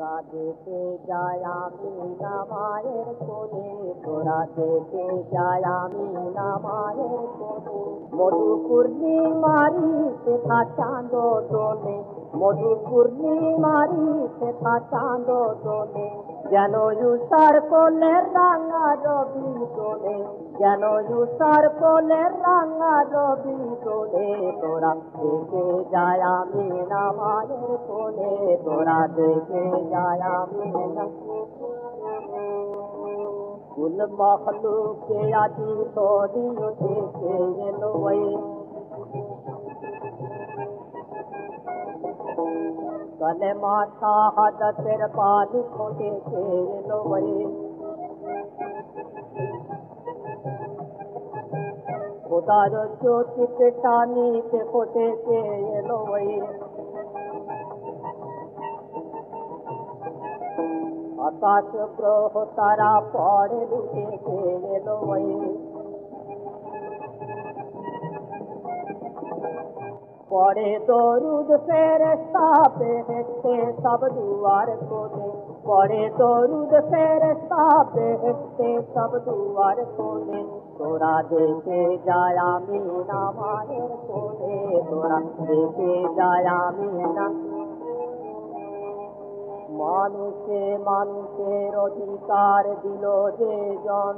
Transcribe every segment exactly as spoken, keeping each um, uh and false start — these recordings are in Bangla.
তোরা দেখে যায় আমি না মায়ের কোলে, তোরা দেখে যায় আমি না মায়ের কোলে। মধু পূর্ণিমারি সেথা চাঁদ দোলে, মধু পূর্ণিমারি সেথা চাঁদ দোলে। যেন উষার কোলের রাঙা রবি দোলে, যেন উষার কোলের রাঙা রবি দোলে। তোরা দেখে যায় আমি না মায়ের কোলে, তোরা দেখে যায় আমি না। কুল মখলুকে আজি তোরি দেখে এলো ওই, कलमा शहादतेर पानी खोटे के एलो वही। खुदार ज्योति के टानी से खोटे के एलो वही। आकाश ग्रह तारा पड़े लुटे के एलो वही। पड़े दरूद फेरिश्ता बेहेश्ते सब दुआर खोले, पड़े दरूद फेरिश्ता बेहेश्ते सब दुआर खोले। तोरा देखे যায় আমি না মায়ের কোলে, তোরা দেখে যায় আমি না। মানুষে মানুষের অধিকার দিল যে জন,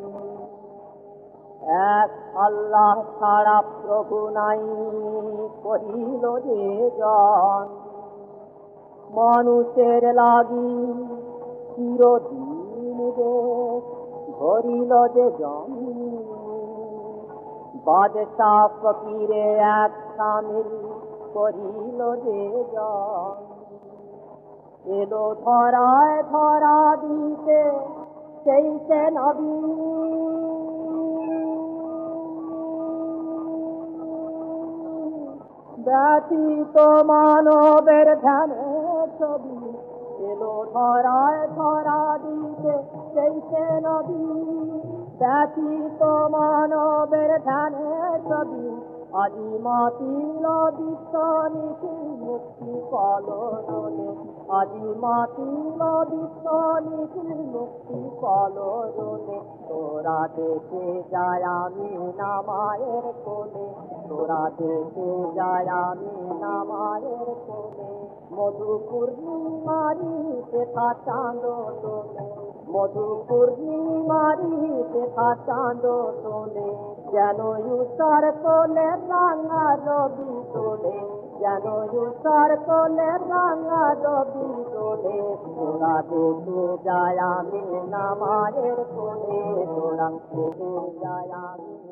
এক আল্লাহ ছাড়া প্রভু নাই কহিল যে জন। মানুষের লাগি চিরদিন দেশ ধরিল যে জন, বাদশাহ ফকিরে এক সামিল করিল যে জন। এলো ধরায় ধরা দিতে সেই সে নবী, ব্যতীত মানবের ধ্যানে ছবি। এলো ধরায় ধরা দিতে সেই সে নবী, ব্যতীত মানবের ধ্যানে ছবি। আজি মাতিল বিশ্ব নিখিল মুক্তি কলরলে, আজি মাতিল বিশ্ব নিখিল মুক্তি কলরলে। তোরা দেখে যায় আমি না মায়ের কোলে, তোরা দেখে যায় আমি না মায়ের কোলে। মধু পূর্ণিমারি সেথা চাঁদ দোলে, মধু পূর্ণিমারি সেথা চাঁদ দোলে। যেন উষার কোলের রাঙা রবি দোলে, যেন উষার কোলের রাঙা রবি দোলে। তোরা দেখে যায় আমি না মায়ের কোলে, তোরা দেখে যায় আমি।